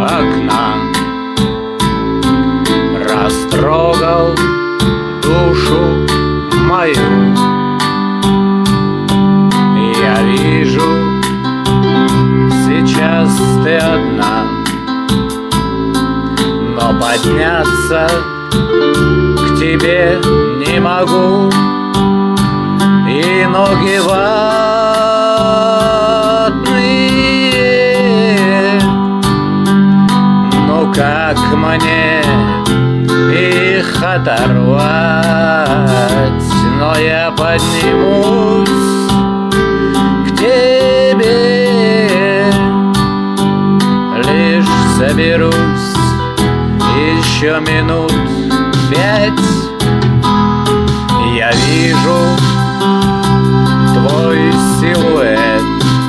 окна, растрогал душу мою. Я вижу, сейчас ты одна, но подняться к тебе не могу, и ноги ватные. Ну как мне их оторвать? Но я поднимусь к тебе, лишь соберусь еще минут 5. Я вижу твой силуэт,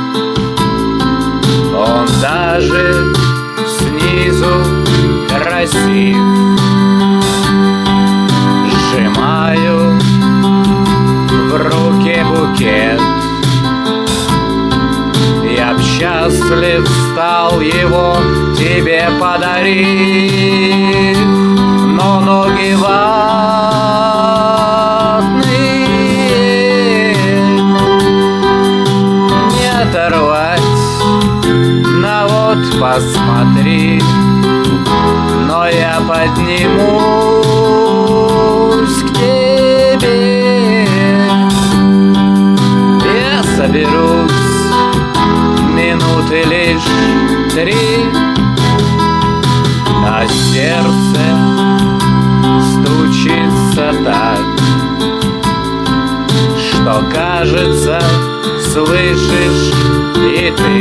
он даже снизу красив. Сжимаю в руке букет, я б счастлив стал его тебе подарив, но ноги ватные, не оторвать. На вот посмотри, но я поднимусь к тебе. Я соберусь минуты лишь 3, а сердце стучится так, что, кажется, слышишь и ты.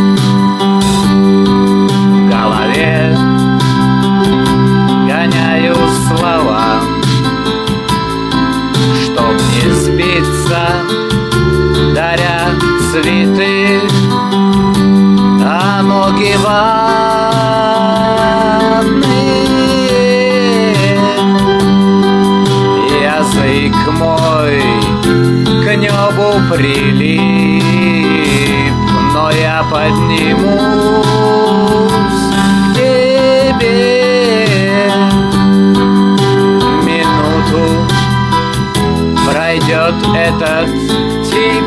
В голове гоняю слова, чтоб не сбиться, даря цветы, а ноги ватные. Язык мой к небу прилип, но я поднимусь к тебе. Минуту пройдет этот тип,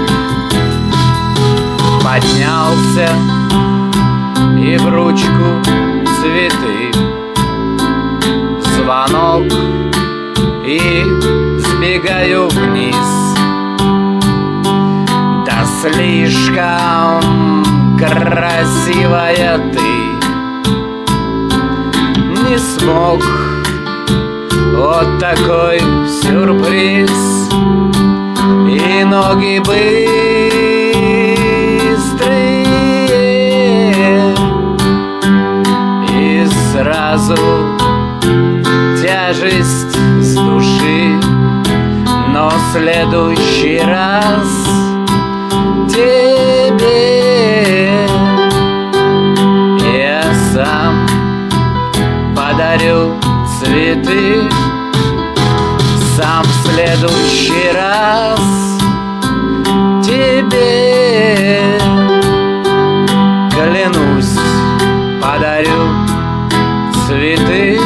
поднялся и в ручку цветы. Звонок, и сбегаю вниз. Да слишком красивая ты, не смог вот такой сюрприз. И ноги быстрые, и сразу тяжесть с души. Но в следующий раз тебе я сам подарю цветы. Сам в следующий раз тебе, клянусь, подарю цветы.